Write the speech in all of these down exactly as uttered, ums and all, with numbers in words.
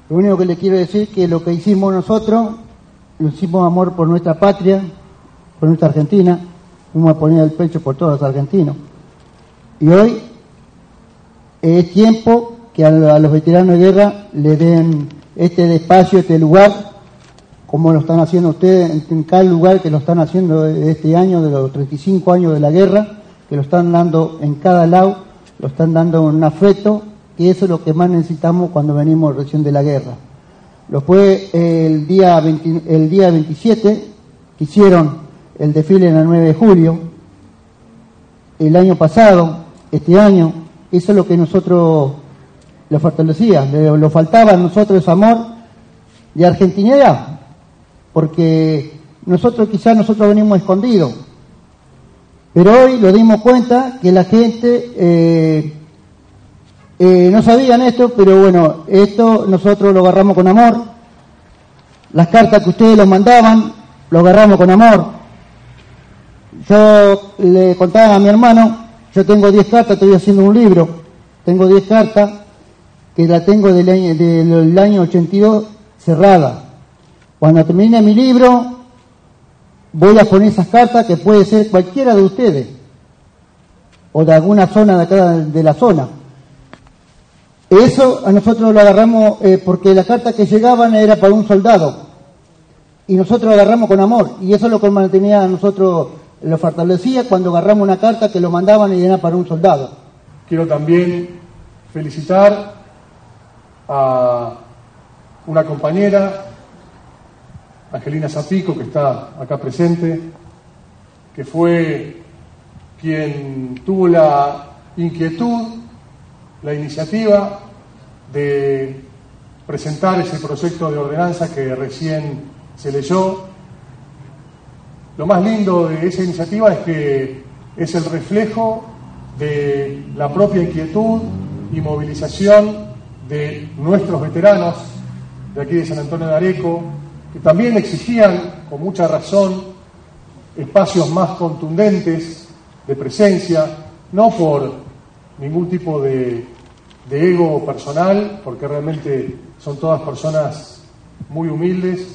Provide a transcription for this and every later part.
Lo único que le quiero decir es que lo que hicimos nosotros, lo hicimos amor por nuestra patria, por nuestra Argentina, fuimos a poner el pecho por todos los argentinos. Y hoy es tiempo que a los veteranos de guerra le den este espacio, este lugar, como lo están haciendo ustedes en cada lugar que lo están haciendo este año, de los treinta y cinco años de la guerra, que lo están dando en cada lado, lo están dando un afecto, y eso es lo que más necesitamos cuando venimos recién de la guerra. Lo fue el día, veinte, el día veintisiete, que hicieron el desfile en el nueve de julio, el año pasado, este año, eso es lo que nosotros lo fortalecía, lo, lo faltaba a nosotros ese amor de argentinidad, porque nosotros quizás nosotros venimos escondidos, pero hoy nos dimos cuenta que la gente eh, eh, no sabían esto, pero bueno, esto nosotros lo agarramos con amor. Las cartas que ustedes nos mandaban, lo agarramos con amor. Yo le contaba a mi hermano, yo tengo diez cartas, estoy haciendo un libro, tengo diez cartas que la tengo del año, del año ochenta y dos cerrada. Cuando termine mi libro, voy a poner esas cartas que puede ser cualquiera de ustedes, o de alguna zona de acá de la zona. Eso a nosotros lo agarramos eh, porque las cartas que llegaban era para un soldado, y nosotros lo agarramos con amor, y eso es lo que mantenía a nosotros, lo fortalecía cuando agarramos una carta que lo mandaban y era para un soldado. Quiero también felicitar a una compañera, Angelina Zapico, que está acá presente, que fue quien tuvo la inquietud, la iniciativa de presentar ese proyecto de ordenanza que recién se leyó. Lo más lindo de esa iniciativa es que es el reflejo de la propia inquietud y movilización de nuestros veteranos de aquí de San Antonio de Areco, que también exigían, con mucha razón, espacios más contundentes de presencia, no por ningún tipo de, de ego personal, porque realmente son todas personas muy humildes,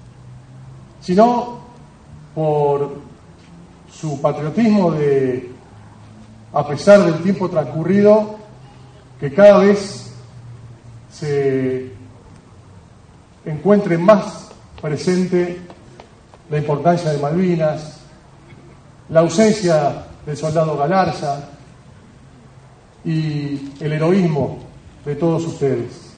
sino por su patriotismo de, a pesar del tiempo transcurrido, que cada vez se encuentre más presente la importancia de Malvinas, la ausencia del soldado Galarza y el heroísmo de todos ustedes.